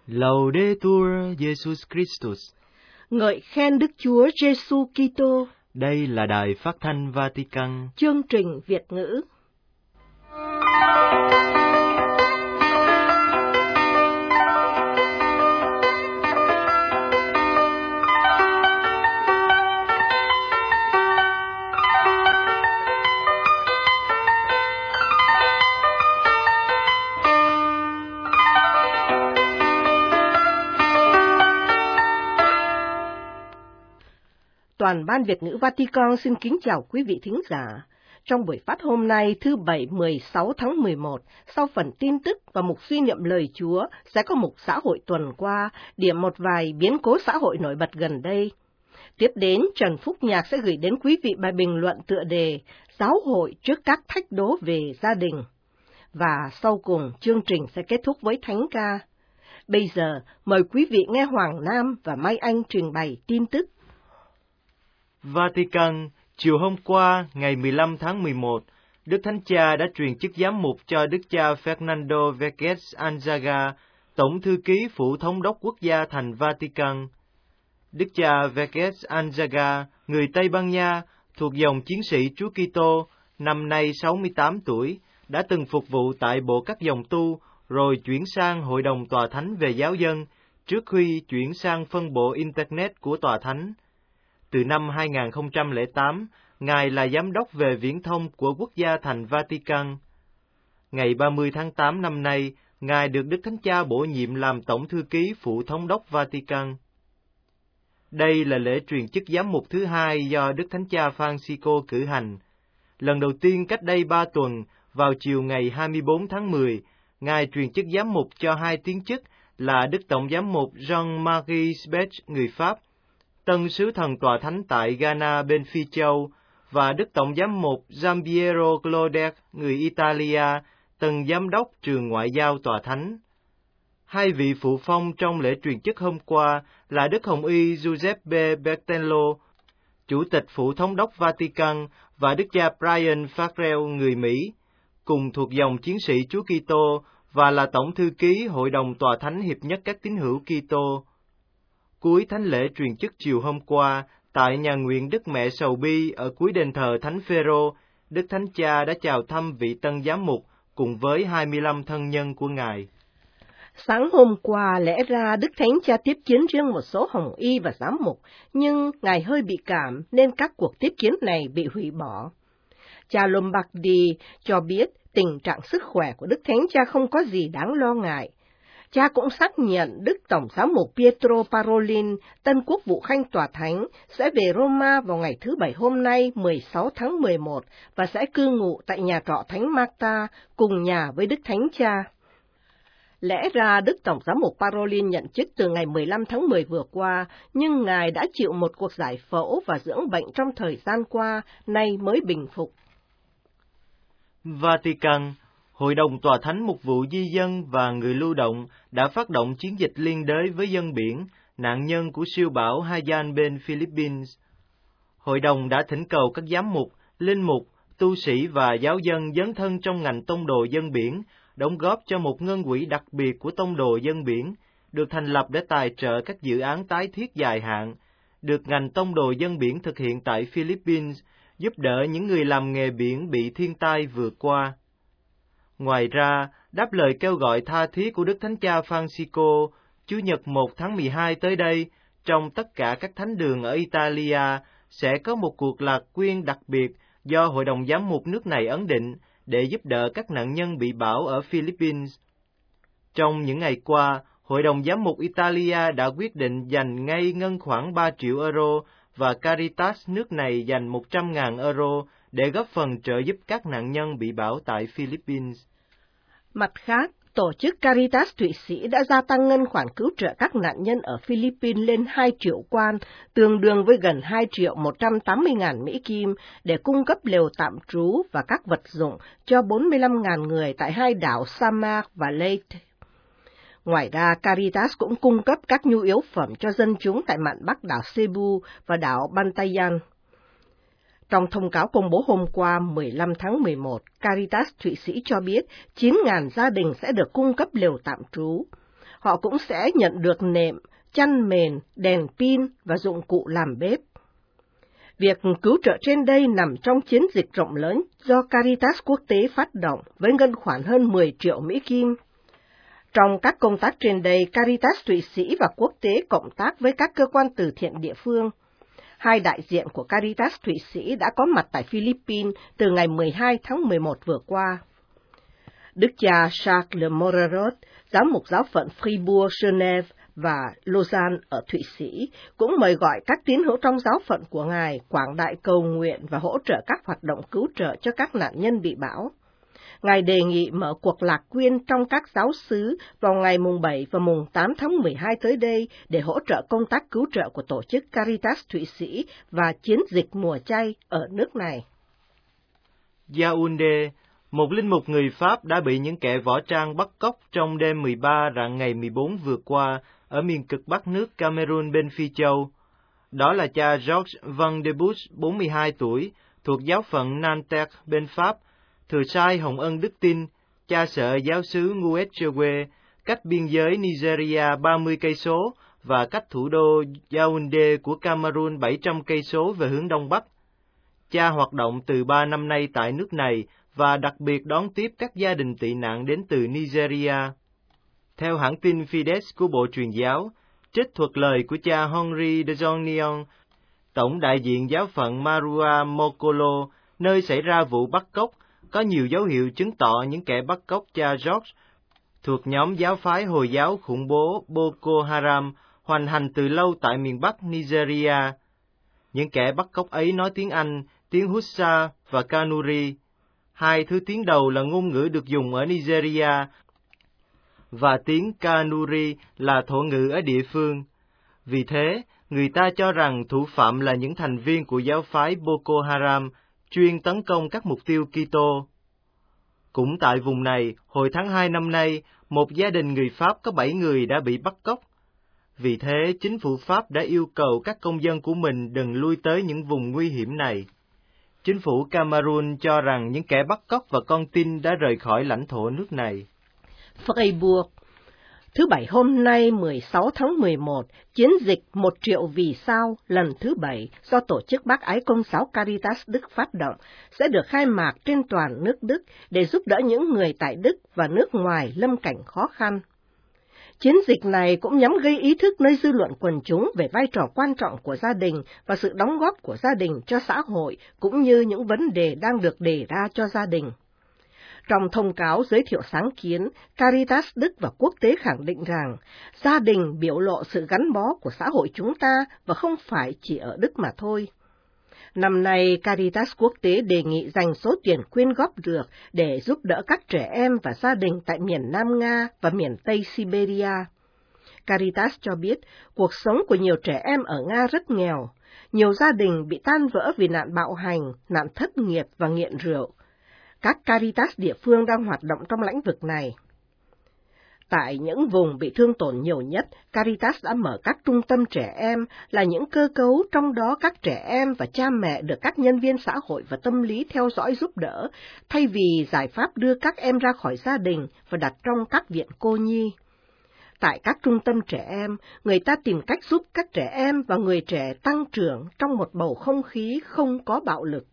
Laudetur Jesus Christus. Ngợi khen Đức Chúa Giêsu Kitô. Đây là Đài Phát thanh Vatican. Chương trình Việt ngữ. Toàn ban Việt ngữ Vatican xin kính chào quý vị thính giả. Trong buổi phát hôm nay thứ Bảy 16 tháng 11, sau phần tin tức và mục suy niệm lời Chúa, sẽ có mục xã hội tuần qua, điểm một vài biến cố xã hội nổi bật gần đây. Tiếp đến, Trần Phúc Nhạc sẽ gửi đến quý vị bài bình luận tựa đề Giáo hội trước các thách đố về gia đình. Và sau cùng, chương trình sẽ kết thúc với thánh ca. Bây giờ, mời quý vị nghe Hoàng Nam và Mai Anh trình bày tin tức. Vatican, chiều hôm qua, ngày 15 tháng 11, Đức Thánh Cha đã truyền chức giám mục cho Đức cha Fernando Vázquez Anzaga, Tổng thư ký Phủ Thống đốc Quốc gia thành Vatican. Đức cha Vázquez Anzaga, người Tây Ban Nha, thuộc dòng chiến sĩ Chúa Kitô, năm nay 68 tuổi, đã từng phục vụ tại Bộ các dòng tu, rồi chuyển sang Hội đồng Tòa Thánh về giáo dân, trước khi chuyển sang phân bộ Internet của Tòa Thánh. Từ năm 2008, Ngài là Giám đốc về viễn thông của Quốc gia thành Vatican. Ngày 30 tháng 8 năm nay, Ngài được Đức Thánh Cha bổ nhiệm làm Tổng thư ký Phủ Thống đốc Vatican. Đây là lễ truyền chức giám mục thứ hai do Đức Thánh Cha Francisco cử hành. Lần đầu tiên cách đây 3 tuần, vào chiều ngày 24 tháng 10, Ngài truyền chức giám mục cho hai tiến chức là Đức Tổng giám mục Jean-Marie Spech, người Pháp, Tân sứ thần Tòa Thánh tại Ghana bên Phi Châu, và Đức Tổng giám mục Giampiero Clodet, người Italia, từng giám đốc trường ngoại giao Tòa Thánh. Hai vị phụ phong trong lễ truyền chức hôm qua là Đức Hồng y Giuseppe Bertello, Chủ tịch Phủ Thống đốc Vatican, và Đức cha Brian Farrell, người Mỹ, cùng thuộc dòng chiến sĩ Chúa Kitô và là Tổng thư ký Hội đồng Tòa Thánh Hiệp nhất các tín hữu Kitô. Cuối thánh lễ truyền chức chiều hôm qua, tại nhà nguyện Đức Mẹ Sầu Bi ở cuối đền thờ Thánh Phêrô, Đức Thánh Cha đã chào thăm vị tân giám mục cùng với 25 thân nhân của Ngài. Sáng hôm qua, lẽ ra Đức Thánh Cha tiếp kiến riêng một số hồng y và giám mục, nhưng Ngài hơi bị cảm nên các cuộc tiếp kiến này bị hủy bỏ. Cha Lombardi cho biết tình trạng sức khỏe của Đức Thánh Cha không có gì đáng lo ngại. Cha cũng xác nhận Đức Tổng giám mục Pietro Parolin, Tân Quốc vụ Khanh Tòa Thánh, sẽ về Roma vào ngày thứ Bảy hôm nay 16 tháng 11 và sẽ cư ngụ tại nhà trọ Thánh Marta cùng nhà với Đức Thánh Cha. Lẽ ra Đức Tổng giám mục Parolin nhận chức từ ngày 15 tháng 10 vừa qua, nhưng Ngài đã chịu một cuộc giải phẫu và dưỡng bệnh trong thời gian qua, nay mới bình phục. Vatican, Hội đồng Tòa Thánh Mục vụ Di dân và người lưu động đã phát động chiến dịch liên đới với dân biển, nạn nhân của siêu bão Haiyan bên Philippines. Hội đồng đã thỉnh cầu các giám mục, linh mục, tu sĩ và giáo dân dấn thân trong ngành tông đồ dân biển, đóng góp cho một ngân quỹ đặc biệt của tông đồ dân biển, được thành lập để tài trợ các dự án tái thiết dài hạn, được ngành tông đồ dân biển thực hiện tại Philippines, giúp đỡ những người làm nghề biển bị thiên tai vừa qua. Ngoài ra, đáp lời kêu gọi tha thiết của Đức Thánh Cha Francisco, Chủ nhật 1 tháng 12 tới đây, trong tất cả các thánh đường ở Italia, sẽ có một cuộc lạc quyên đặc biệt do Hội đồng Giám mục nước này ấn định để giúp đỡ các nạn nhân bị bão ở Philippines. Trong những ngày qua, Hội đồng Giám mục Italia đã quyết định dành ngay ngân khoảng 3 triệu euro và Caritas nước này dành 100.000 euro để góp phần trợ giúp các nạn nhân bị bão tại Philippines. Mặt khác, tổ chức Caritas Thụy Sĩ đã gia tăng ngân khoản cứu trợ các nạn nhân ở Philippines lên 2 triệu quan, tương đương với gần 2.180.000 Mỹ Kim, để cung cấp lều tạm trú và các vật dụng cho 45.000 người tại hai đảo Samar và Leyte. Ngoài ra, Caritas cũng cung cấp các nhu yếu phẩm cho dân chúng tại mạn Bắc đảo Cebu và đảo Bantayan. Trong thông cáo công bố hôm qua 15 tháng 11, Caritas Thụy Sĩ cho biết 9.000 gia đình sẽ được cung cấp lều tạm trú. họ cũng sẽ nhận được nệm, chăn mền, đèn pin và dụng cụ làm bếp. Việc cứu trợ trên đây nằm trong chiến dịch rộng lớn do Caritas quốc tế phát động với ngân khoản hơn 10 triệu Mỹ Kim. Trong các công tác trên đây, Caritas Thụy Sĩ và quốc tế cộng tác với các cơ quan từ thiện địa phương. Hai đại diện của Caritas Thụy Sĩ đã có mặt tại Philippines từ ngày 12 tháng 11 vừa qua. Đức cha Charles Morerot, giám mục giáo phận Fribourg, Genève và Lausanne ở Thụy Sĩ, cũng mời gọi các tín hữu trong giáo phận của Ngài quảng đại cầu nguyện và hỗ trợ các hoạt động cứu trợ cho các nạn nhân bị bão. Ngài đề nghị mở cuộc lạc quyên trong các giáo xứ vào ngày mùng 7 và mùng 8 tháng 12 tới đây để hỗ trợ công tác cứu trợ của tổ chức Caritas Thụy Sĩ và chiến dịch mùa chay ở nước này. Yaoundé, một linh mục người Pháp đã bị những kẻ võ trang bắt cóc trong đêm 13 rạng ngày 14 vừa qua ở miền cực bắc nước Cameroon bên Phi Châu. Đó là cha Georges Van de Buch, 42 tuổi, thuộc giáo phận Nanterre bên Pháp, thừa sai Hồng Ân Đức Tin, cha sợ giáo xứ Nguetchewe, cách biên giới Nigeria 30 cây số và cách thủ đô Yaoundé của Cameroon 700 cây số về hướng đông bắc. Cha hoạt động từ 3 năm nay tại nước này và đặc biệt đón tiếp các gia đình tị nạn đến từ Nigeria. Theo hãng tin Fides của Bộ Truyền giáo, trích thuật lời của cha Henri de Jongnion, tổng đại diện giáo phận Marua Mokolo, nơi xảy ra vụ bắt cóc, có nhiều dấu hiệu chứng tỏ những kẻ bắt cóc cha George thuộc nhóm giáo phái Hồi giáo khủng bố Boko Haram hoành hành từ lâu tại miền Bắc Nigeria. Những kẻ bắt cóc ấy nói tiếng Anh, tiếng Hausa và Kanuri, hai thứ tiếng đầu là ngôn ngữ được dùng ở Nigeria, và tiếng Kanuri là thổ ngữ ở địa phương. Vì thế, người ta cho rằng thủ phạm là những thành viên của giáo phái Boko Haram, chuyên tấn công các mục tiêu Kitô. Cũng tại vùng này, hồi tháng 2 năm nay, một gia đình người Pháp có 7 người đã bị bắt cóc. Vì thế, chính phủ Pháp đã yêu cầu các công dân của mình đừng lui tới những vùng nguy hiểm này. Chính phủ Cameroon cho rằng những kẻ bắt cóc và con tin đã rời khỏi lãnh thổ nước này. Fribourg. Thứ Bảy hôm nay 16 tháng 11, chiến dịch 1 triệu vì sao lần thứ 7 do Tổ chức Bác Ái Công giáo Caritas Đức phát động sẽ được khai mạc trên toàn nước Đức để giúp đỡ những người tại Đức và nước ngoài lâm cảnh khó khăn. Chiến dịch này cũng nhằm gây ý thức nơi dư luận quần chúng về vai trò quan trọng của gia đình và sự đóng góp của gia đình cho xã hội, cũng như những vấn đề đang được đề ra cho gia đình. Trong thông cáo giới thiệu sáng kiến, Caritas Đức và quốc tế khẳng định rằng gia đình biểu lộ sự gắn bó của xã hội chúng ta và không phải chỉ ở Đức mà thôi. Năm nay, Caritas quốc tế đề nghị dành số tiền quyên góp được để giúp đỡ các trẻ em và gia đình tại miền Nam Nga và miền Tây Siberia. Caritas cho biết cuộc sống của nhiều trẻ em ở Nga rất nghèo. Nhiều gia đình bị tan vỡ vì nạn bạo hành, nạn thất nghiệp và nghiện rượu. Các Caritas địa phương đang hoạt động trong lĩnh vực này. Tại những vùng bị thương tổn nhiều nhất, Caritas đã mở các trung tâm trẻ em là những cơ cấu trong đó các trẻ em và cha mẹ được các nhân viên xã hội và tâm lý theo dõi giúp đỡ, thay vì giải pháp đưa các em ra khỏi gia đình và đặt trong các viện cô nhi. Tại các trung tâm trẻ em, người ta tìm cách giúp các trẻ em và người trẻ tăng trưởng trong một bầu không khí không có bạo lực.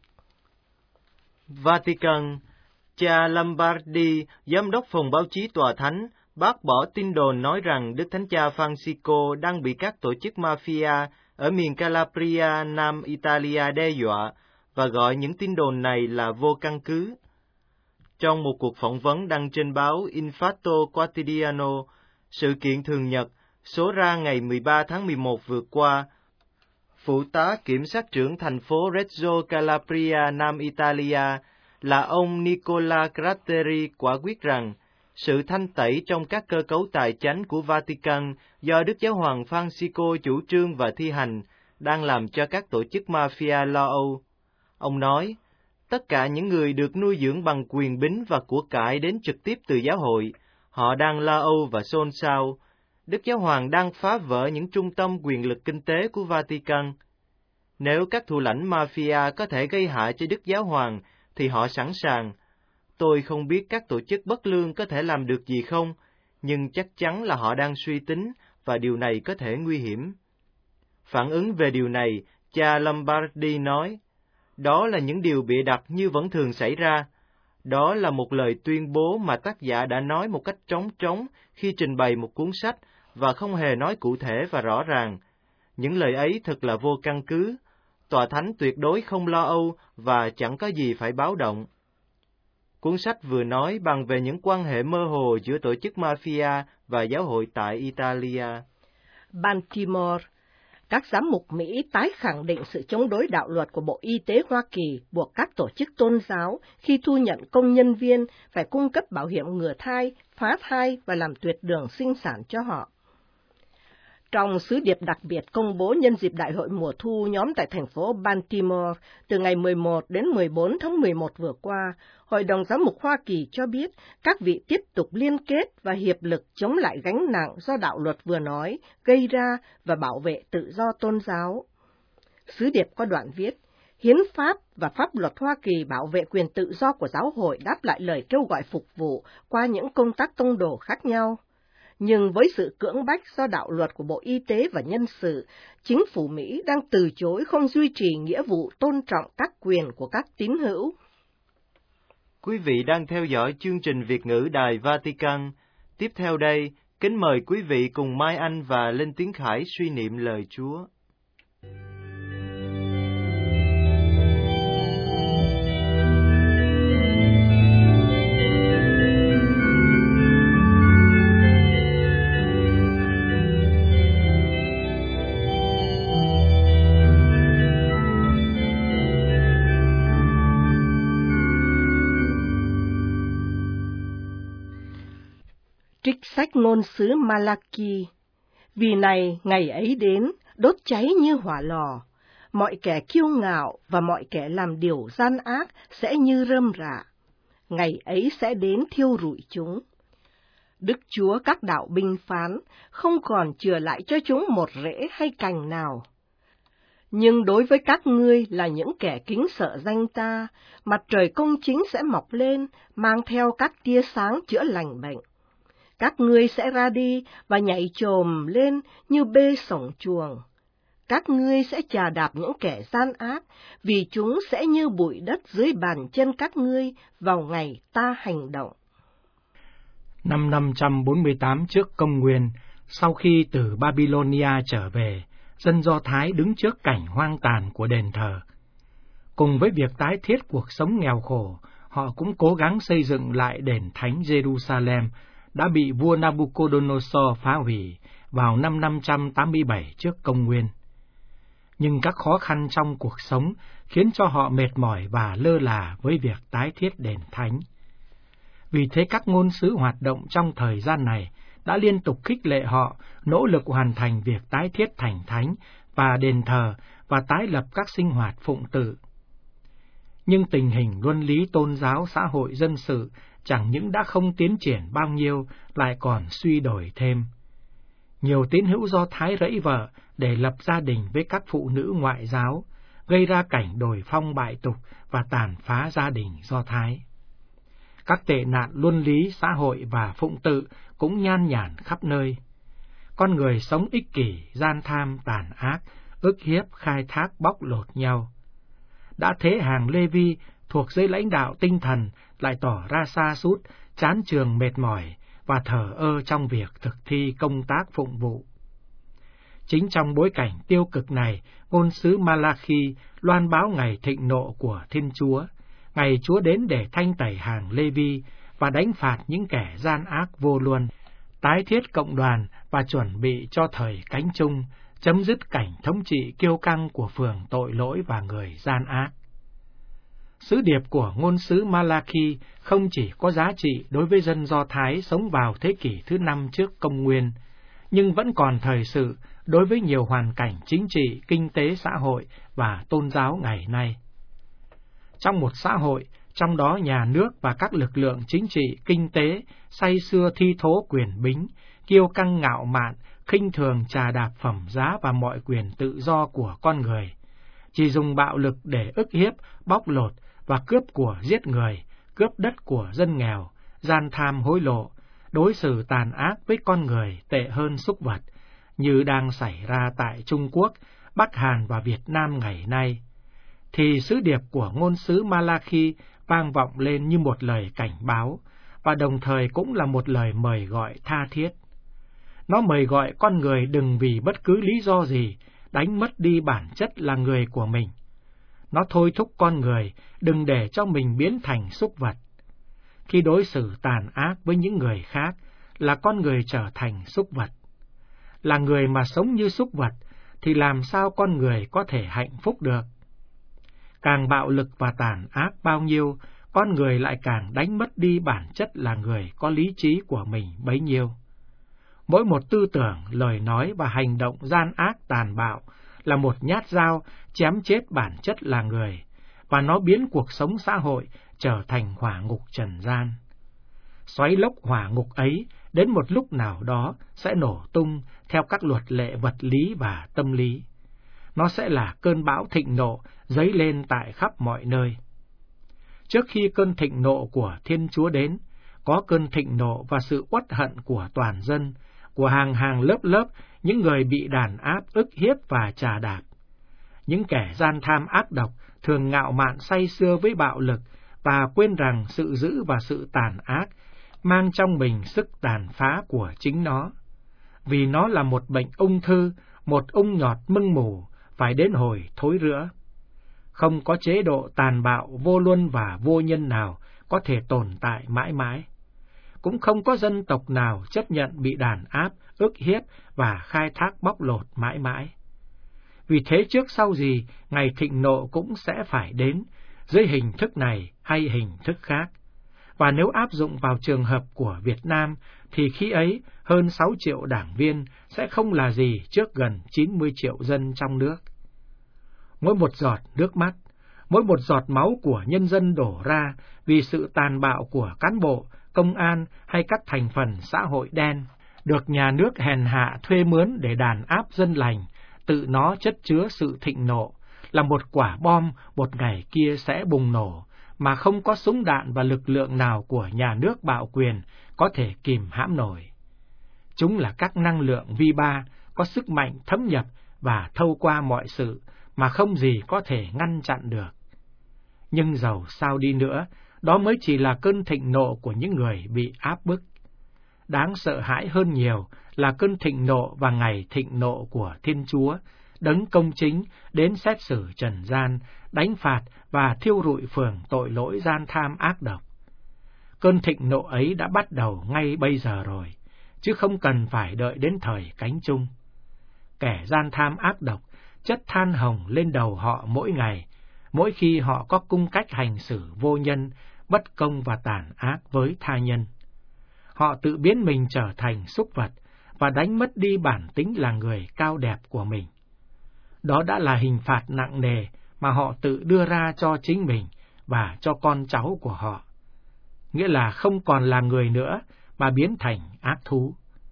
Vatican, cha Lombardi, giám đốc phòng báo chí tòa thánh, bác bỏ tin đồn nói rằng Đức Thánh Cha Francisco đang bị các tổ chức mafia ở miền Calabria, Nam Italia đe dọa và gọi những tin đồn này là vô căn cứ. Trong một cuộc phỏng vấn đăng trên báo Il Fatto Quotidiano, sự kiện thường nhật, số ra ngày 13 tháng 11 vừa qua, Phụ tá Kiểm sát trưởng thành phố Reggio Calabria, Nam Italia, là ông Nicola Gratteri quả quyết rằng sự thanh tẩy trong các cơ cấu tài chánh của Vatican do Đức Giáo hoàng Francisco chủ trương và thi hành đang làm cho các tổ chức mafia lo âu. Ông nói, tất cả những người được nuôi dưỡng bằng quyền bính và của cải đến trực tiếp từ giáo hội, họ đang lo âu và xôn xao. Đức Giáo hoàng đang phá vỡ những trung tâm quyền lực kinh tế của Vatican. Nếu các thủ lãnh mafia có thể gây hại cho Đức Giáo hoàng, thì họ sẵn sàng. Tôi không biết các tổ chức bất lương có thể làm được gì không, nhưng chắc chắn là họ đang suy tính và điều này có thể nguy hiểm. Phản ứng về điều này, cha Lombardi nói, đó là những điều bịa đặt như vẫn thường xảy ra. Đó là một lời tuyên bố mà tác giả đã nói một cách trống trống khi trình bày một cuốn sách và không hề nói cụ thể và rõ ràng. Những lời ấy thật là vô căn cứ. Tòa thánh tuyệt đối không lo âu và chẳng có gì phải báo động. Cuốn sách vừa nói bằng về những quan hệ mơ hồ giữa tổ chức mafia và giáo hội tại Italia. Baltimore, các giám mục Mỹ tái khẳng định sự chống đối đạo luật của Bộ Y tế Hoa Kỳ buộc các tổ chức tôn giáo khi thu nhận công nhân viên phải cung cấp bảo hiểm ngừa thai, phá thai và làm tuyệt đường sinh sản cho họ. Trong sứ điệp đặc biệt công bố nhân dịp đại hội mùa thu nhóm tại thành phố Baltimore từ ngày 11 đến 14 tháng 11 vừa qua, Hội đồng Giám mục Hoa Kỳ cho biết các vị tiếp tục liên kết và hiệp lực chống lại gánh nặng do đạo luật vừa nói gây ra và bảo vệ tự do tôn giáo. Sứ điệp có đoạn viết, Hiến pháp và pháp luật Hoa Kỳ bảo vệ quyền tự do của giáo hội đáp lại lời kêu gọi phục vụ qua những công tác tông đồ khác nhau. Nhưng với sự cưỡng bách do đạo luật của Bộ Y tế và Nhân sự, chính phủ Mỹ đang từ chối không duy trì nghĩa vụ tôn trọng các quyền của các tín hữu. Quý vị đang theo dõi chương trình Việt ngữ Đài Vatican. Tiếp theo đây, kính mời quý vị cùng Mai Anh và Linh Tiến Khải suy niệm lời Chúa. Trích sách ngôn sứ Malachi. Vì này, ngày ấy đến, đốt cháy như hỏa lò. Mọi kẻ kiêu ngạo và mọi kẻ làm điều gian ác sẽ như rơm rạ. Ngày ấy sẽ đến thiêu rụi chúng. Đức Chúa các đạo binh phán, không còn chừa lại cho chúng một rễ hay cành nào. Nhưng đối với các ngươi là những kẻ kính sợ danh ta, mặt trời công chính sẽ mọc lên, mang theo các tia sáng chữa lành bệnh. Các ngươi sẽ ra đi và nhảy chồm lên như bê sổng chuồng. Các ngươi sẽ chà đạp những kẻ gian ác, vì chúng sẽ như bụi đất dưới bàn chân các ngươi vào ngày ta hành động. Năm 548 trước công nguyên, sau khi từ Babylonia trở về, dân Do Thái đứng trước cảnh hoang tàn của đền thờ. Cùng với việc tái thiết cuộc sống nghèo khổ, họ cũng cố gắng xây dựng lại đền thánh Jerusalem, đã bị vua Nabucodonosor phá hủy vào năm 587 trước công nguyên. Nhưng các khó khăn trong cuộc sống khiến cho họ mệt mỏi và lơ là với việc tái thiết đền thánh. Vì thế các ngôn sứ hoạt động trong thời gian này đã liên tục khích lệ họ nỗ lực hoàn thành việc tái thiết thành thánh và đền thờ và tái lập các sinh hoạt phụng tự. Nhưng tình hình luân lý tôn giáo xã hội dân sự chẳng những đã không tiến triển bao nhiêu, lại còn suy đổi thêm. Nhiều tín hữu Do Thái rẫy vợ để lập gia đình với các phụ nữ ngoại giáo, gây ra cảnh đồi phong bại tục và tàn phá gia đình Do Thái. Các tệ nạn luân lý xã hội và phụng tự cũng nhan nhản khắp nơi. Con người sống ích kỷ, gian tham, tàn ác, ức hiếp, khai thác, bóc lột nhau. Đã thế hàng Lê Vi thuộc giới lãnh đạo tinh thần lại tỏ ra sa sút, chán chường mệt mỏi và thờ ơ trong việc thực thi công tác phụng vụ. Chính trong bối cảnh tiêu cực này, ngôn sứ Malachi loan báo ngày thịnh nộ của Thiên Chúa, ngày Chúa đến để thanh tẩy hàng Lê Vi và đánh phạt những kẻ gian ác vô luân, tái thiết cộng đoàn và chuẩn bị cho thời cánh chung, chấm dứt cảnh thống trị kiêu căng của phường tội lỗi và người gian ác. Sứ điệp của ngôn sứ Malachi không chỉ có giá trị đối với dân Do Thái sống vào thế kỷ thứ 5 trước công nguyên, nhưng vẫn còn thời sự đối với nhiều hoàn cảnh chính trị, kinh tế, xã hội và tôn giáo ngày nay. Trong một xã hội, trong đó nhà nước và các lực lượng chính trị, kinh tế say sưa thi thố quyền bính, kiêu căng ngạo mạn, khinh thường chà đạp phẩm giá và mọi quyền tự do của con người, chỉ dùng bạo lực để ức hiếp, bóc lột và cướp của giết người, cướp đất của dân nghèo, gian tham hối lộ, đối xử tàn ác với con người tệ hơn súc vật, như đang xảy ra tại Trung Quốc, Bắc Hàn và Việt Nam ngày nay, thì sứ điệp của ngôn sứ Malachi vang vọng lên như một lời cảnh báo, và đồng thời cũng là một lời mời gọi tha thiết. Nó mời gọi con người đừng vì bất cứ lý do gì đánh mất đi bản chất là người của mình. Nó thôi thúc con người đừng để cho mình biến thành súc vật. Khi đối xử tàn ác với những người khác là con người trở thành súc vật. Là người mà sống như súc vật thì làm sao con người có thể hạnh phúc được? Càng bạo lực và tàn ác bao nhiêu, con người lại càng đánh mất đi bản chất là người có lý trí của mình bấy nhiêu. Mỗi một tư tưởng, lời nói và hành động gian ác tàn bạo là một nhát dao chém chết bản chất là người, và nó biến cuộc sống xã hội trở thành hỏa ngục trần gian. Xoáy lốc hỏa ngục ấy đến một lúc nào đó sẽ nổ tung theo các luật lệ vật lý và tâm lý. Nó sẽ là cơn bão thịnh nộ dấy lên tại khắp mọi nơi. Trước khi cơn thịnh nộ của Thiên Chúa đến, có cơn thịnh nộ và sự uất hận của toàn dân, của hàng hàng lớp lớp những người bị đàn áp, ức hiếp và trà đạp. Những kẻ gian tham ác độc thường ngạo mạn say sưa với bạo lực và quên rằng sự dữ và sự tàn ác mang trong mình sức tàn phá của chính nó. Vì nó là một bệnh ung thư, một ung nhọt mưng mủ, phải đến hồi thối rữa. Không có chế độ tàn bạo, vô luân và vô nhân nào có thể tồn tại mãi mãi. Cũng không có dân tộc nào chấp nhận bị đàn áp, ức hiếp và khai thác bóc lột mãi mãi. Vì thế trước sau gì, ngày thịnh nộ cũng sẽ phải đến, dưới hình thức này hay hình thức khác. Và nếu áp dụng vào trường hợp của Việt Nam, thì khi ấy hơn 6 triệu đảng viên sẽ không là gì trước gần 90 triệu dân trong nước. Mỗi một giọt nước mắt, mỗi một giọt máu của nhân dân đổ ra vì sự tàn bạo của cán bộ, công an hay các thành phần xã hội đen, được nhà nước hèn hạ thuê mướn để đàn áp dân lành, tự nó chất chứa sự thịnh nộ, là một quả bom một ngày kia sẽ bùng nổ, mà không có súng đạn và lực lượng nào của nhà nước bạo quyền có thể kìm hãm nổi. Chúng là các năng lượng vi ba, có sức mạnh thấm nhập và thâu qua mọi sự, mà không gì có thể ngăn chặn được. Nhưng dầu sao đi nữa, đó mới chỉ là cơn thịnh nộ của những người bị áp bức. Đáng sợ hãi hơn nhiều là cơn thịnh nộ và ngày thịnh nộ của Thiên Chúa, đấng công chính đến xét xử trần gian, đánh phạt và thiêu rụi phường tội lỗi gian tham ác độc. Cơn thịnh nộ ấy đã bắt đầu ngay bây giờ rồi, chứ không cần phải đợi đến thời cánh chung. Kẻ gian tham ác độc chất than hồng lên đầu họ mỗi ngày, mỗi khi họ có cung cách hành xử vô nhân, bất công và tàn ác với tha nhân. Họ tự biến mình trở thành súc vật và đánh mất đi bản tính là người cao đẹp của mình. Đó đã là hình phạt nặng nề mà họ tự đưa ra cho chính mình và cho con cháu của họ. Nghĩa là không còn là người nữa mà biến thành ác thú.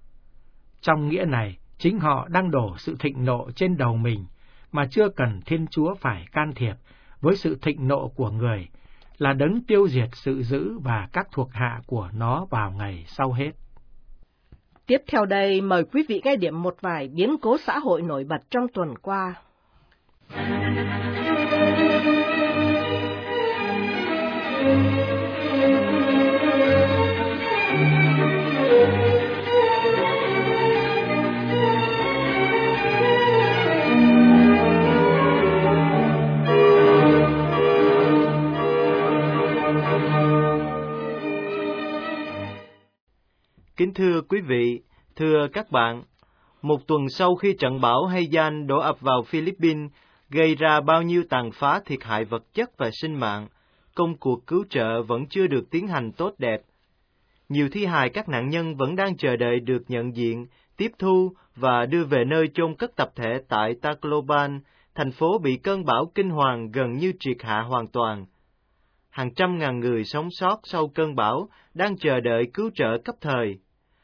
Trong nghĩa này, chính họ đang đổ sự thịnh nộ trên đầu mình mà chưa cần Thiên Chúa phải can thiệp với sự thịnh nộ của người, là đấng tiêu diệt sự dữ và các thuộc hạ của nó vào ngày sau hết. Tiếp theo đây, mời quý vị nghe điểm một vài biến cố xã hội nổi bật trong tuần qua. Kính thưa quý vị, thưa các bạn, một tuần sau khi trận bão Haiyan đổ ập vào Philippines, gây ra bao nhiêu tàn phá thiệt hại vật chất và sinh mạng, công cuộc cứu trợ vẫn chưa được tiến hành tốt đẹp. Nhiều thi hài các nạn nhân vẫn đang chờ đợi được nhận diện, tiếp thu và đưa về nơi chôn cất tập thể tại Tacloban, thành phố bị cơn bão kinh hoàng gần như triệt hạ hoàn toàn. Hàng trăm ngàn người sống sót sau cơn bão đang chờ đợi cứu trợ cấp thời.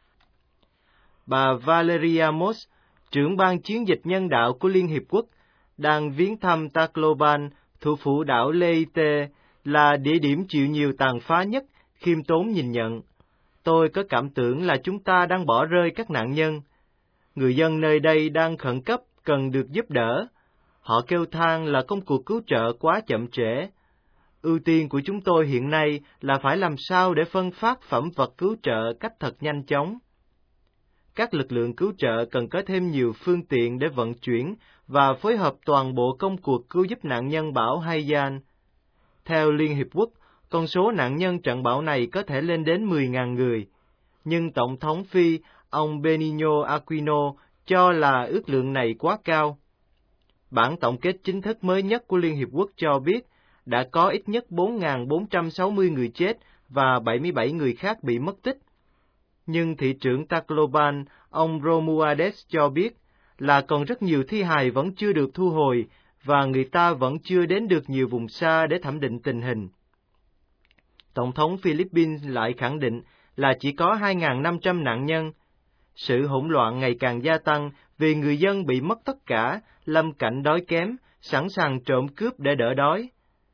Bà Valeria Moss, trưởng ban chiến dịch nhân đạo của Liên Hiệp Quốc, đang viếng thăm Tacloban, thủ phủ đảo Leyte, là địa điểm chịu nhiều tàn phá nhất, khiêm tốn nhìn nhận. tôi có cảm tưởng là chúng ta đang bỏ rơi các nạn nhân. Người dân nơi đây đang khẩn cấp cần được giúp đỡ. Họ kêu than là công cuộc cứu trợ quá chậm trễ. Ưu tiên của chúng tôi hiện nay là phải làm sao để phân phát phẩm vật cứu trợ cách thật nhanh chóng. Các lực lượng cứu trợ cần có thêm nhiều phương tiện để vận chuyển và phối hợp toàn bộ công cuộc cứu giúp nạn nhân bão Haiyan. Theo Liên Hiệp Quốc, con số nạn nhân trận bão này có thể lên đến 10.000 người, nhưng Tổng thống Phi, ông Benigno Aquino, cho là ước lượng này quá cao. Bản tổng kết chính thức mới nhất của Liên Hiệp Quốc cho biết đã có ít nhất 4.460 người chết và 77 người khác bị mất tích. Nhưng thị trưởng Tacloban, ông Romualdez cho biết là còn rất nhiều thi hài vẫn chưa được thu hồi và người ta vẫn chưa đến được nhiều vùng xa để thẩm định tình hình. Tổng thống Philippines lại khẳng định là chỉ có 2.500 nạn nhân. Sự hỗn loạn ngày càng gia tăng vì người dân bị mất tất cả, lâm cảnh đói kém, sẵn sàng trộm cướp để đỡ đói.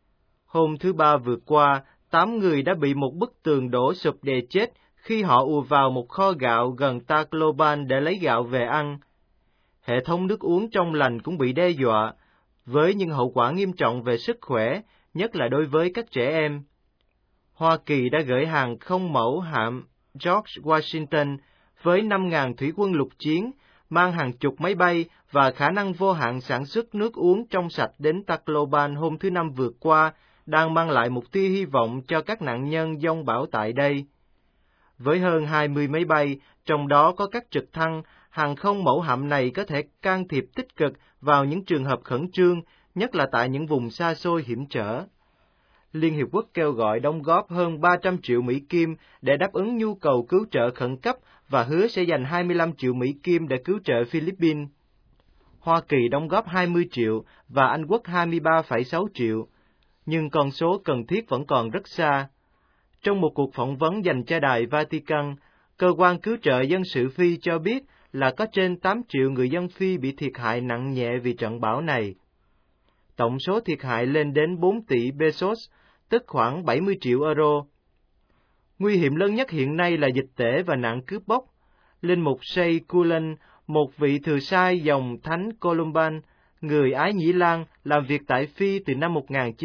Hôm thứ Ba vừa qua, 8 người đã bị một bức tường đổ sụp đè chết khi họ ùa vào một kho gạo gần Tacloban để lấy gạo về ăn. Hệ thống nước uống trong lành cũng bị đe dọa, với những hậu quả nghiêm trọng về sức khỏe, nhất là đối với các trẻ em. Hoa Kỳ đã gửi hàng không mẫu hạm George Washington với 5.000 thủy quân lục chiến, mang hàng chục máy bay và khả năng vô hạn sản xuất nước uống trong sạch đến Tacloban hôm thứ Năm vừa qua, đang mang lại một tia hy vọng cho các nạn nhân giông bão tại đây. Với hơn 20 máy bay, trong đó có các trực thăng, hàng không mẫu hạm này có thể can thiệp tích cực vào những trường hợp khẩn trương, nhất là tại những vùng xa xôi hiểm trở. Liên Hiệp Quốc kêu gọi đóng góp hơn 300 triệu Mỹ Kim để đáp ứng nhu cầu cứu trợ khẩn cấp và hứa sẽ dành 25 triệu Mỹ Kim để cứu trợ Philippines. Hoa Kỳ đóng góp 20 triệu và Anh Quốc 23,6 triệu, nhưng con số cần thiết vẫn còn rất xa. Trong một cuộc phỏng vấn dành cho đài Vatican, cơ quan cứu trợ dân sự Phi cho biết là có trên 8 triệu người dân Phi bị thiệt hại nặng nhẹ vì trận bão này. Tổng số thiệt hại lên đến 4 tỷ pesos, tức khoảng 70 triệu euro. Nguy hiểm lớn nhất hiện nay là dịch tễ và nạn cướp bóc. Linh mục Say Cullen, một vị thừa sai dòng Thánh Columban, người Ái Nhĩ Lan, làm việc tại Phi từ năm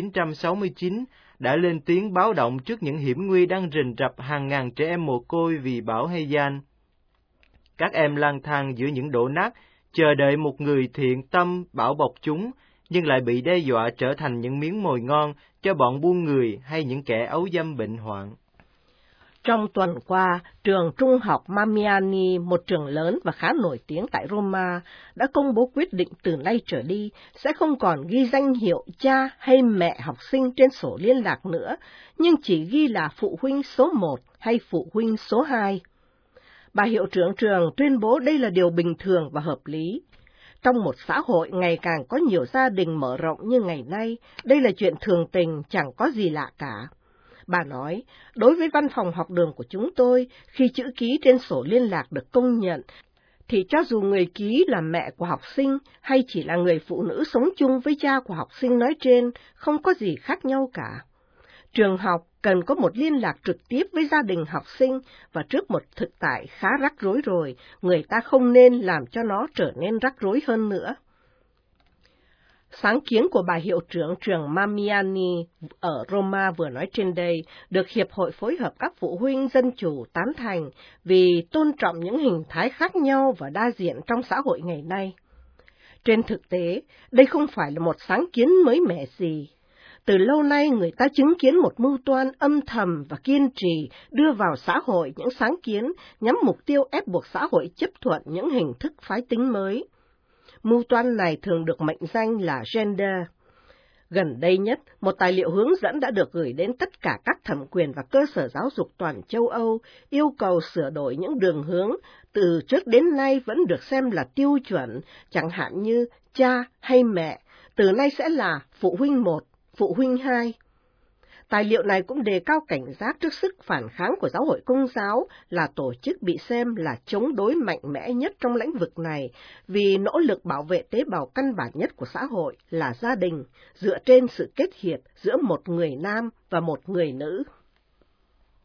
1969, đã lên tiếng báo động trước những hiểm nguy đang rình rập hàng ngàn trẻ em mồ côi vì bão Haiyan. Các em lang thang giữa những đổ nát, chờ đợi một người thiện tâm bảo bọc chúng, nhưng lại bị đe dọa trở thành những miếng mồi ngon cho bọn buôn người hay những kẻ ấu dâm bệnh hoạn. Trong tuần qua, trường trung học Mamiani, một trường lớn và khá nổi tiếng tại Roma, đã công bố quyết định từ nay trở đi sẽ không còn ghi danh hiệu cha hay mẹ học sinh trên sổ liên lạc nữa, nhưng chỉ ghi là phụ huynh số 1 hay phụ huynh số 2. Bà hiệu trưởng trường tuyên bố đây là điều bình thường và hợp lý. Trong một xã hội ngày càng có nhiều gia đình mở rộng như ngày nay, đây là chuyện thường tình, chẳng có gì lạ cả. Bà nói, đối với văn phòng học đường của chúng tôi, khi chữ ký trên sổ liên lạc được công nhận, thì cho dù người ký là mẹ của học sinh hay chỉ là người phụ nữ sống chung với cha của học sinh nói trên, không có gì khác nhau cả. Trường học cần có một liên lạc trực tiếp với gia đình học sinh, và trước một thực tại khá rắc rối rồi, người ta không nên làm cho nó trở nên rắc rối hơn nữa. Sáng kiến của bà hiệu trưởng trường Mamiani ở Roma vừa nói trên đây được Hiệp hội phối hợp các phụ huynh dân chủ tán thành vì tôn trọng những hình thái khác nhau và đa diện trong xã hội ngày nay. Trên thực tế, đây không phải là một sáng kiến mới mẻ gì. Từ lâu nay người ta chứng kiến một mưu toan âm thầm và kiên trì đưa vào xã hội những sáng kiến nhắm mục tiêu ép buộc xã hội chấp thuận những hình thức phái tính mới. Mưu toan này thường được mệnh danh là gender. Gần đây nhất, một tài liệu hướng dẫn đã được gửi đến tất cả các thẩm quyền và cơ sở giáo dục toàn châu Âu, yêu cầu sửa đổi những đường hướng từ trước đến nay vẫn được xem là tiêu chuẩn, chẳng hạn như cha hay mẹ, từ nay sẽ là phụ huynh 1, phụ huynh 2. Tài liệu này cũng đề cao cảnh giác trước sức phản kháng của giáo hội Công giáo, là tổ chức bị xem là chống đối mạnh mẽ nhất trong lĩnh vực này, vì nỗ lực bảo vệ tế bào căn bản nhất của xã hội là gia đình, dựa trên sự kết hiệp giữa một người nam và một người nữ.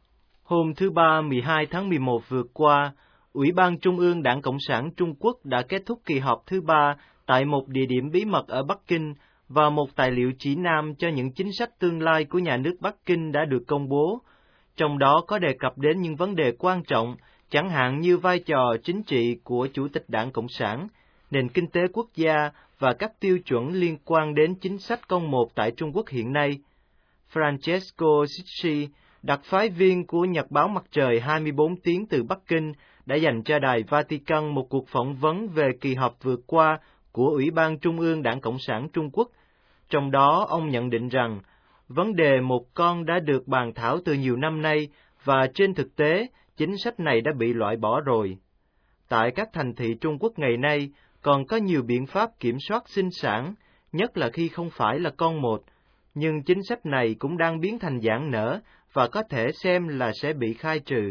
Hôm thứ Ba 12 tháng 11 vừa qua, Ủy ban Trung ương Đảng Cộng sản Trung Quốc đã kết thúc kỳ họp thứ 3 tại một địa điểm bí mật ở Bắc Kinh, và một tài liệu chỉ nam cho những chính sách tương lai của nhà nước Bắc Kinh đã được công bố. Trong đó có đề cập đến những vấn đề quan trọng, chẳng hạn như vai trò chính trị của Chủ tịch Đảng Cộng sản, nền kinh tế quốc gia và các tiêu chuẩn liên quan đến chính sách con một tại Trung Quốc hiện nay. Francesco Cicci, đặc phái viên của Nhật báo Mặt trời 24 tiếng từ Bắc Kinh, đã dành cho Đài Vatican một cuộc phỏng vấn về kỳ họp vừa qua của Ủy ban Trung ương Đảng Cộng sản Trung Quốc. Trong đó, ông nhận định rằng, vấn đề một con đã được bàn thảo từ nhiều năm nay, và trên thực tế, chính sách này đã bị loại bỏ rồi. Tại các thành thị Trung Quốc ngày nay, còn có nhiều biện pháp kiểm soát sinh sản, nhất là khi không phải là con một, nhưng chính sách này cũng đang biến thành giãn nở và có thể xem là sẽ bị khai trừ.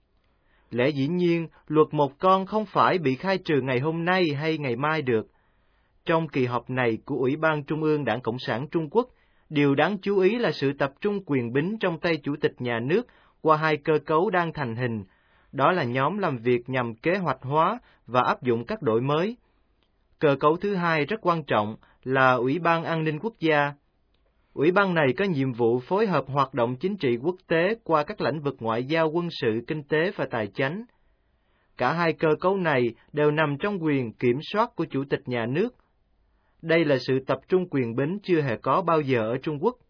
Lẽ dĩ nhiên, luật một con không phải bị khai trừ ngày hôm nay hay ngày mai được. Trong kỳ họp này của Ủy ban Trung ương Đảng Cộng sản Trung Quốc, điều đáng chú ý là sự tập trung quyền bính trong tay Chủ tịch nhà nước qua hai cơ cấu đang thành hình, đó là nhóm làm việc nhằm kế hoạch hóa và áp dụng các đổi mới. Cơ cấu thứ hai rất quan trọng là Ủy ban An ninh Quốc gia. Ủy ban này có nhiệm vụ phối hợp hoạt động chính trị quốc tế qua các lĩnh vực ngoại giao, quân sự, kinh tế và tài chánh. Cả hai cơ cấu này đều nằm trong quyền kiểm soát của Chủ tịch nhà nước. Đây là sự tập trung quyền bính chưa hề có bao giờ ở Trung Quốc.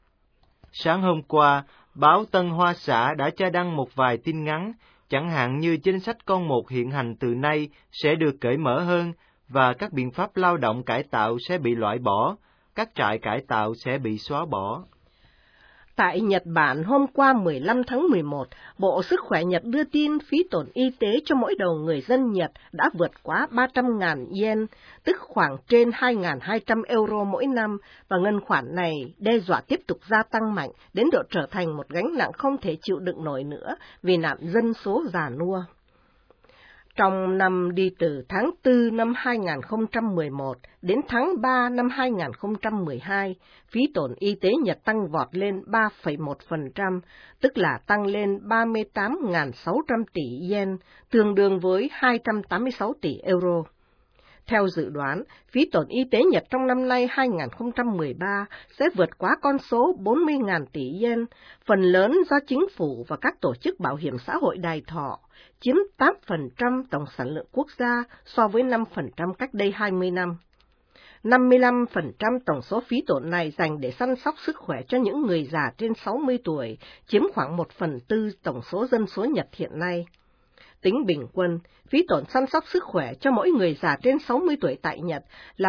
Sáng hôm qua, báo Tân Hoa Xã đã cho đăng một vài tin ngắn, chẳng hạn như chính sách con một hiện hành từ nay sẽ được cởi mở hơn, và các biện pháp lao động cải tạo sẽ bị loại bỏ, các trại cải tạo sẽ bị xóa bỏ. Tại Nhật Bản, hôm qua 15 tháng 11, Bộ Sức khỏe Nhật đưa tin phí tổn y tế cho mỗi đầu người dân Nhật đã vượt quá 300.000 yen, tức khoảng trên 2.200 euro mỗi năm, và ngân khoản này đe dọa tiếp tục gia tăng mạnh đến độ trở thành một gánh nặng không thể chịu đựng nổi nữa vì nạn dân số già nua. Trong năm đi từ tháng 4 năm 2011 đến tháng 3 năm 2012, phí tổn y tế Nhật tăng vọt lên 3,1%, tức là tăng lên 38.600 tỷ yen, tương đương với 286 tỷ euro. Theo dự đoán, phí tổn y tế Nhật trong năm nay 2013 sẽ vượt quá con số 40.000 tỷ yen, phần lớn do chính phủ và các tổ chức bảo hiểm xã hội đài thọ, chiếm 8% tổng sản lượng quốc gia so với 5% cách đây 20 năm. 55% tổng số phí tổn này dành để săn sóc sức khỏe cho những người già trên 60 tuổi, chiếm khoảng 1/4 tổng số dân số Nhật hiện nay. Tính bình quân, phí tổn chăm sóc sức khỏe cho mỗi người già trên 60 tuổi tại Nhật là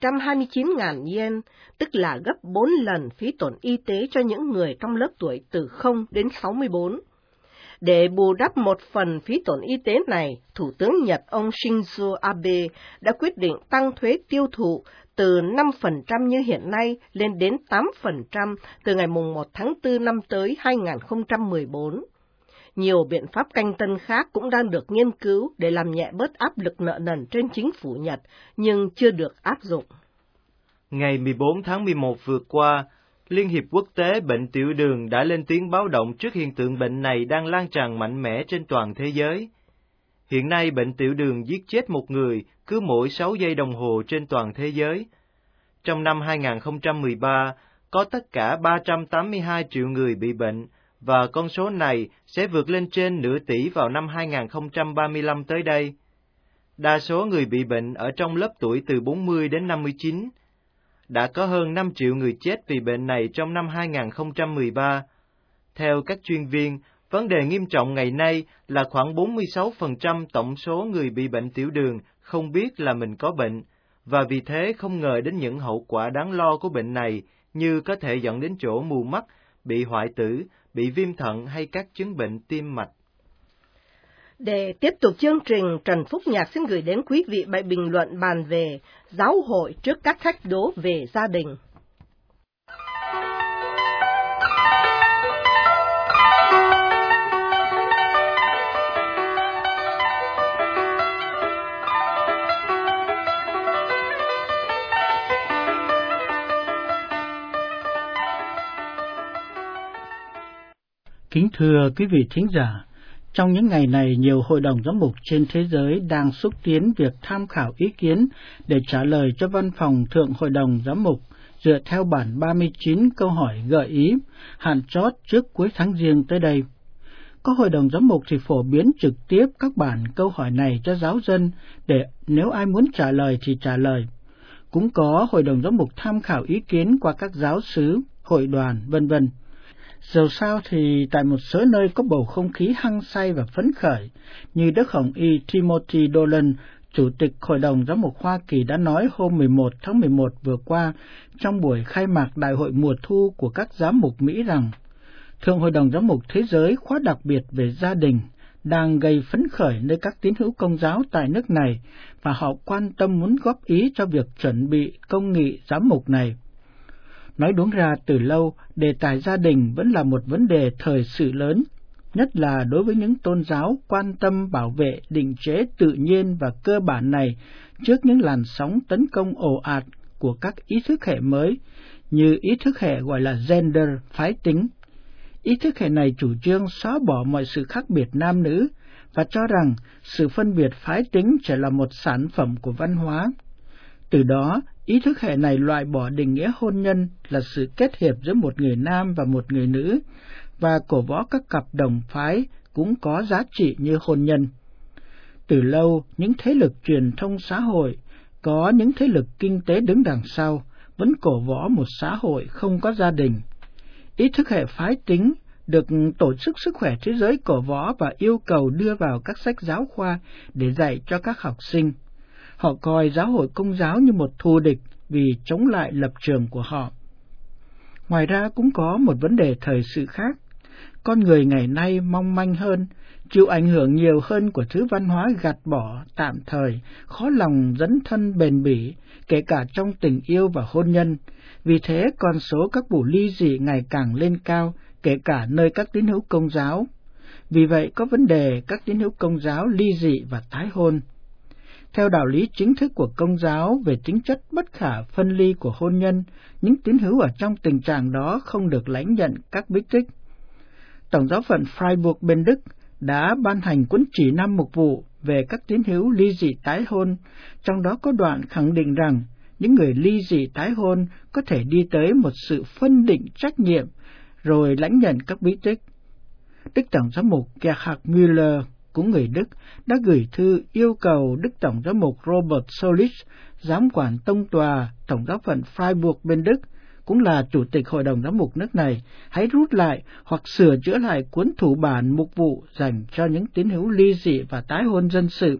729.000 yen, tức là gấp 4 lần phí tổn y tế cho những người trong lớp tuổi từ 0 đến 64. Để bù đắp một phần phí tổn y tế này, Thủ tướng Nhật ông Shinzo Abe đã quyết định tăng thuế tiêu thụ từ 5% như hiện nay lên đến 8% từ ngày 1 tháng 4 năm tới 2014. Nhiều biện pháp canh tân khác cũng đang được nghiên cứu để làm nhẹ bớt áp lực nợ nần trên chính phủ Nhật, nhưng chưa được áp dụng. Ngày 14 tháng 11 vừa qua, Liên hiệp Quốc tế Bệnh Tiểu đường đã lên tiếng báo động trước hiện tượng bệnh này đang lan tràn mạnh mẽ trên toàn thế giới. Hiện nay, bệnh tiểu đường giết chết một người cứ mỗi 6 giây đồng hồ trên toàn thế giới. Trong năm 2013, có tất cả 382 triệu người bị bệnh, và con số này sẽ vượt lên trên nửa tỷ vào năm 2035 tới đây. Đa số người bị bệnh ở trong lớp tuổi từ 40 đến 59. Đã có hơn 5 triệu người chết vì bệnh này trong năm 2013. Theo các chuyên viên, vấn đề nghiêm trọng ngày nay là khoảng 46% tổng số người bị bệnh tiểu đường không biết là mình có bệnh, và vì thế không ngờ đến những hậu quả đáng lo của bệnh này, như có thể dẫn đến chỗ mù mắt, bị hoại tử, bị viêm thận hay các chứng bệnh tim mạch. Để tiếp tục chương trình, Trần Phúc Nhạc xin gửi đến quý vị bài bình luận bàn về giáo hội trước các thách đố về gia đình. Kính thưa quý vị thính giả, trong những ngày này, nhiều hội đồng giám mục trên thế giới đang xúc tiến việc tham khảo ý kiến để trả lời cho Văn phòng Thượng Hội đồng Giám mục dựa theo bản 39 câu hỏi gợi ý, hạn chót trước cuối tháng Giêng tới đây. Có hội đồng giám mục thì phổ biến trực tiếp các bản câu hỏi này cho giáo dân để nếu ai muốn trả lời thì trả lời. Cũng có hội đồng giám mục tham khảo ý kiến qua các giáo xứ, hội đoàn, vân vân. Dầu sao thì tại một số nơi có bầu không khí hăng say và phấn khởi, như Đức Hồng Y Timothy Dolan, Chủ tịch Hội đồng Giám mục Hoa Kỳ đã nói hôm 11 tháng 11 vừa qua trong buổi khai mạc Đại hội mùa thu của các giám mục Mỹ rằng Thượng Hội đồng Giám mục Thế giới khóa đặc biệt về gia đình đang gây phấn khởi nơi các tín hữu Công giáo tại nước này và họ quan tâm muốn góp ý cho việc chuẩn bị công nghị giám mục này. Nói đúng ra từ lâu, đề tài gia đình vẫn là một vấn đề thời sự lớn, nhất là đối với những tôn giáo quan tâm bảo vệ định chế tự nhiên và cơ bản này trước những làn sóng tấn công ồ ạt của các ý thức hệ mới, như ý thức hệ gọi là gender phái tính. Ý thức hệ này chủ trương xóa bỏ mọi sự khác biệt nam nữ và cho rằng sự phân biệt phái tính chỉ là một sản phẩm của văn hóa. Từ đó, ý thức hệ này loại bỏ định nghĩa hôn nhân là sự kết hiệp giữa một người nam và một người nữ, và cổ võ các cặp đồng phái cũng có giá trị như hôn nhân. Từ lâu, những thế lực truyền thông xã hội, có những thế lực kinh tế đứng đằng sau, vẫn cổ võ một xã hội không có gia đình. Ý thức hệ phái tính được Tổ chức Sức khỏe Thế giới cổ võ và yêu cầu đưa vào các sách giáo khoa để dạy cho các học sinh. Họ coi giáo hội Công giáo như một thù địch vì chống lại lập trường của họ. Ngoài ra cũng có một vấn đề thời sự khác. Con người ngày nay mong manh hơn, chịu ảnh hưởng nhiều hơn của thứ văn hóa gạt bỏ, tạm thời, khó lòng dấn thân bền bỉ, kể cả trong tình yêu và hôn nhân. Vì thế, con số các vụ ly dị ngày càng lên cao, kể cả nơi các tín hữu Công giáo. Vì vậy, có vấn đề các tín hữu Công giáo ly dị và tái hôn. Theo đạo lý chính thức của Công giáo về tính chất bất khả phân ly của hôn nhân, những tín hữu ở trong tình trạng đó không được lãnh nhận các bí tích. Tổng giáo phận Freiburg bên Đức đã ban hành cuốn chỉ năm mục vụ về các tín hữu ly dị tái hôn, trong đó có đoạn khẳng định rằng những người ly dị tái hôn có thể đi tới một sự phân định trách nhiệm rồi lãnh nhận các bí tích. Đức Tổng giám mục Gerhard Müller, cũng người Đức, đã gửi thư yêu cầu Đức Tổng giám mục Robert Solis, giám quản tông tòa Tổng giáo phận Freiburg bên Đức, cũng là Chủ tịch Hội đồng Giám mục nước này, hãy rút lại hoặc sửa chữa lại cuốn thủ bản mục vụ dành cho những tín hữu ly dị và tái hôn dân sự.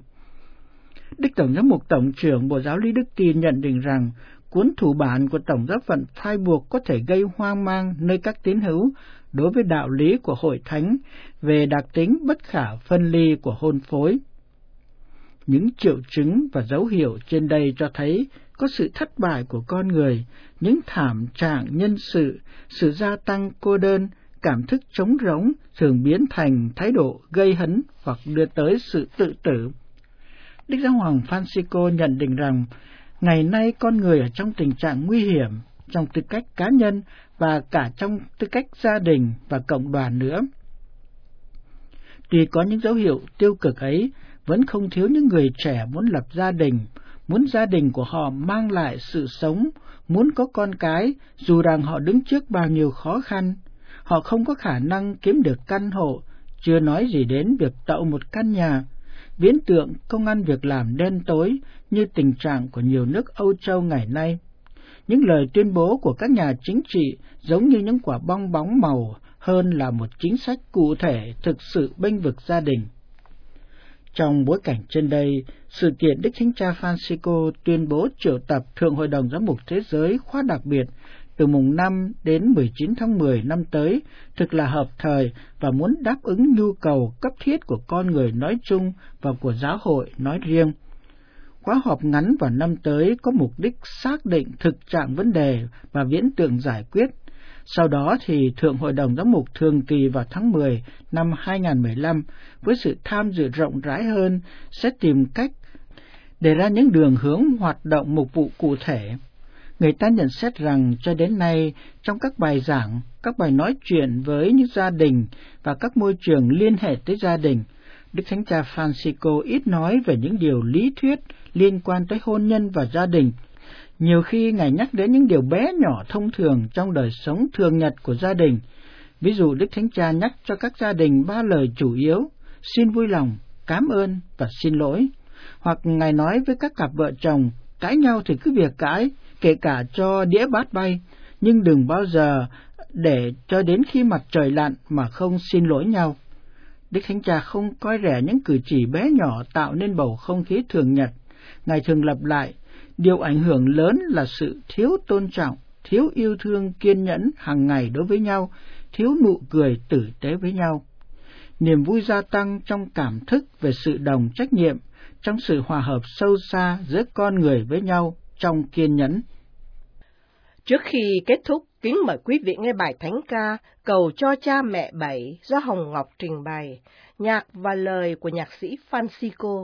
Đức Tổng giám mục Tổng trưởng Bộ Giáo lý Đức Tin nhận định rằng cuốn thủ bản của Tổng giáo phận Freiburg có thể gây hoang mang nơi các tín hữu đối với đạo lý của Hội Thánh về đặc tính bất khả phân ly của hôn phối. Những triệu chứng và dấu hiệu trên đây cho thấy có sự thất bại của con người, những thảm trạng nhân sự, sự gia tăng cô đơn, cảm thức trống rỗng thường biến thành thái độ gây hấn hoặc đưa tới sự tự tử. Đức Giáo hoàng Francisco nhận định rằng, ngày nay con người ở trong tình trạng nguy hiểm, trong tư cách cá nhân và cả trong tư cách gia đình và cộng đoàn nữa. Tuy có những dấu hiệu tiêu cực ấy, vẫn không thiếu những người trẻ muốn lập gia đình, muốn gia đình của họ mang lại sự sống, muốn có con cái, dù rằng họ đứng trước bao nhiêu khó khăn. Họ không có khả năng kiếm được căn hộ, chưa nói gì đến việc tậu một căn nhà. Viễn tượng công ăn việc làm đen tối như tình trạng của nhiều nước Âu Châu ngày nay. Những lời tuyên bố của các nhà chính trị giống như những quả bong bóng màu hơn là một chính sách cụ thể thực sự bênh vực gia đình. Trong bối cảnh trên đây, sự kiện Đức Thánh Cha Francisco tuyên bố triệu tập Thượng Hội đồng Giám mục Thế giới khóa đặc biệt từ mùng 5 đến 19 tháng 10 năm tới thực là hợp thời và muốn đáp ứng nhu cầu cấp thiết của con người nói chung và của giáo hội nói riêng. Khóa họp ngắn vào năm tới có mục đích xác định thực trạng vấn đề và viễn tượng giải quyết. Sau đó thì Thượng Hội đồng Giám mục thường kỳ vào tháng 10 năm 2015 với sự tham dự rộng rãi hơn sẽ tìm cách đề ra những đường hướng hoạt động mục vụ cụ thể. Người ta nhận xét rằng cho đến nay, trong các bài giảng, các bài nói chuyện với những gia đình và các môi trường liên hệ tới gia đình, Đức Thánh Cha Francisco ít nói về những điều lý thuyết liên quan tới hôn nhân và gia đình. Nhiều khi Ngài nhắc đến những điều bé nhỏ thông thường trong đời sống thường nhật của gia đình. Ví dụ Đức Thánh Cha nhắc cho các gia đình 3 lời chủ yếu: xin vui lòng, cảm ơn và xin lỗi. Hoặc Ngài nói với các cặp vợ chồng, cãi nhau thì cứ việc cãi, kể cả cho đĩa bát bay, nhưng đừng bao giờ để cho đến khi mặt trời lặn mà không xin lỗi nhau. Đức Thánh Cha không coi rẻ những cử chỉ bé nhỏ tạo nên bầu không khí thường nhật. Ngài thường lặp lại, điều ảnh hưởng lớn là sự thiếu tôn trọng, thiếu yêu thương kiên nhẫn hàng ngày đối với nhau, thiếu nụ cười tử tế với nhau. Niềm vui gia tăng trong cảm thức về sự đồng trách nhiệm, trong sự hòa hợp sâu xa giữa con người với nhau trong kiên nhẫn. Trước khi kết thúc, kính mời quý vị nghe bài thánh ca Cầu cho cha mẹ bảy do Hồng Ngọc trình bày, nhạc và lời của nhạc sĩ Francisco.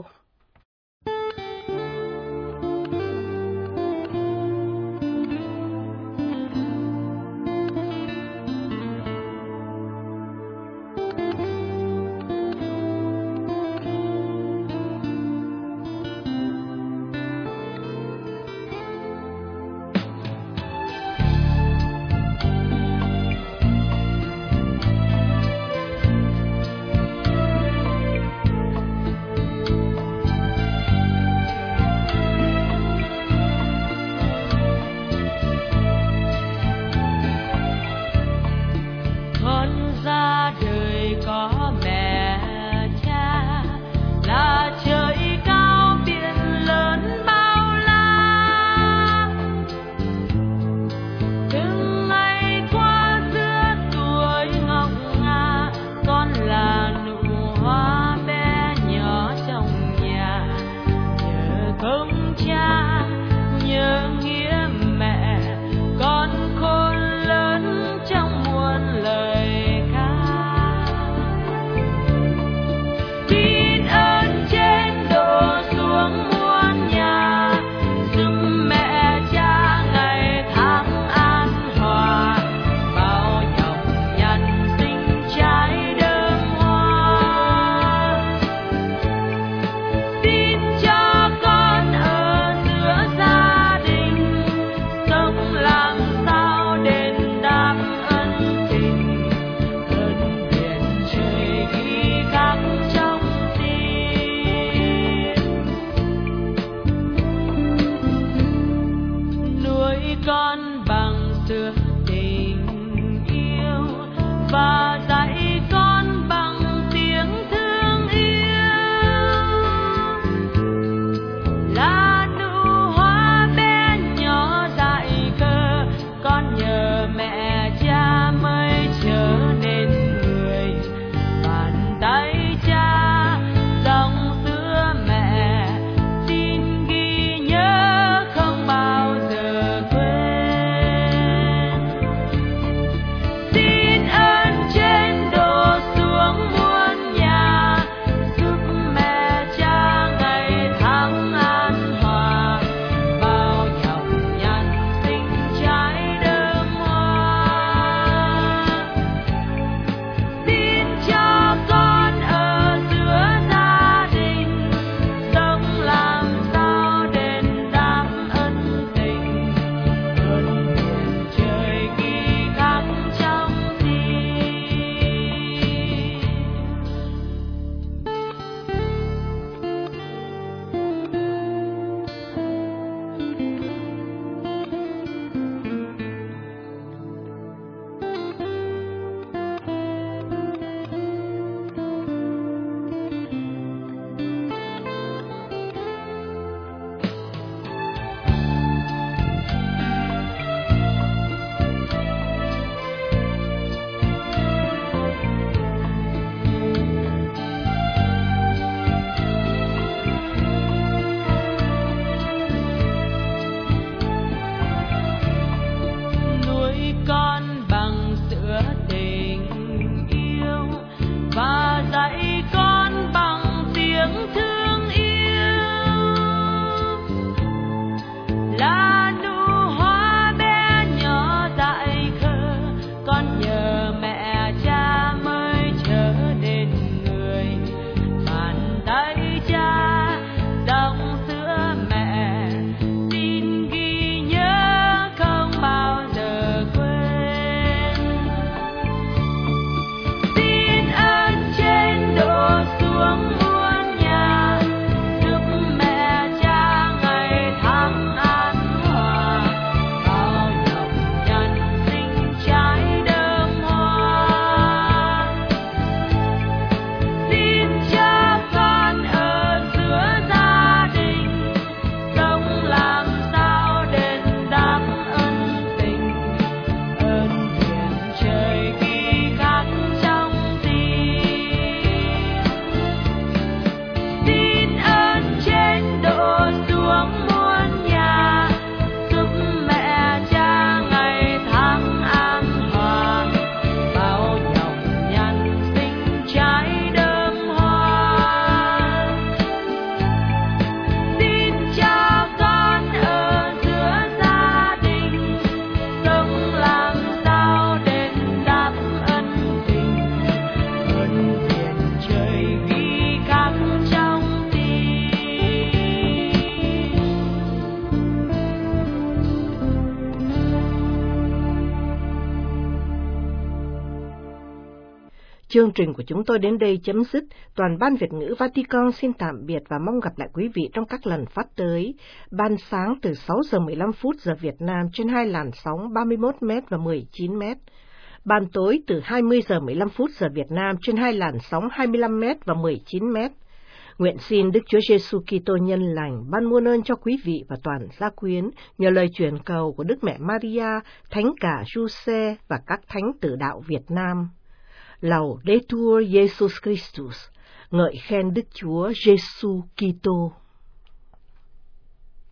Chương trình của chúng tôi đến đây chấm dứt. Toàn ban Việt ngữ Vatican xin tạm biệt và mong gặp lại quý vị trong các lần phát tới. Ban sáng từ 6 giờ 15 phút giờ Việt Nam trên 2 làn sóng 31 m và 19 m. Ban tối từ 20 giờ 15 phút giờ Việt Nam trên 2 làn sóng 25 m và 19 m. Nguyện xin Đức Chúa Giêsu Kitô nhân lành ban muôn ơn cho quý vị và toàn gia quyến nhờ lời truyền cầu của Đức Mẹ Maria, Thánh cả Giuse và các thánh tử đạo Việt Nam. Laudetur Jesus Christus, ngợi khen Đức Chúa Giêsu Kitô.